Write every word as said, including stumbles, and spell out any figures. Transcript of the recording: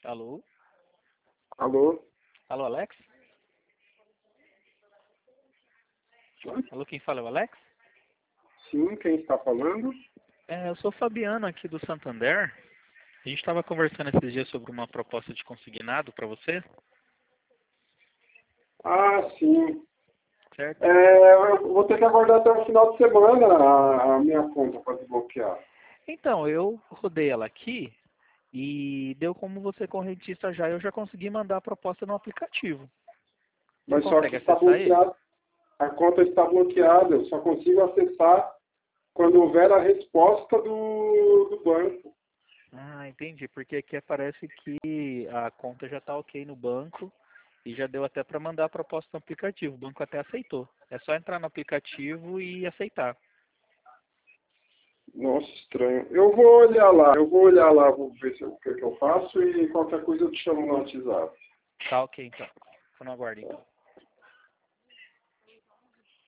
Alô? Alô? Alô, Alex? Alô, quem fala é o Alex? Sim, quem está falando? É, eu sou o Fabiano aqui do Santander. A gente estava conversando esses dias sobre uma proposta de consignado para você, Ah, sim. certo? É, eu vou ter que aguardar até o final de semana a, a minha conta para desbloquear. Então, eu rodei ela aqui e deu como você correntista já, eu já consegui mandar a proposta no aplicativo. Você Mas só que consegue está acessar ele? bloqueado. A conta está bloqueada. Eu só consigo acessar quando houver a resposta do, do banco. Ah, entendi, porque aqui aparece que a conta já está ok no banco e já deu até para mandar a proposta no aplicativo. O banco até aceitou. É só entrar no aplicativo e aceitar. Nossa, estranho. Eu vou olhar lá. Eu vou olhar lá, vou ver se, o que, que eu faço e qualquer coisa eu te chamo no WhatsApp. Tá ok, então. Tô no aguardo, então.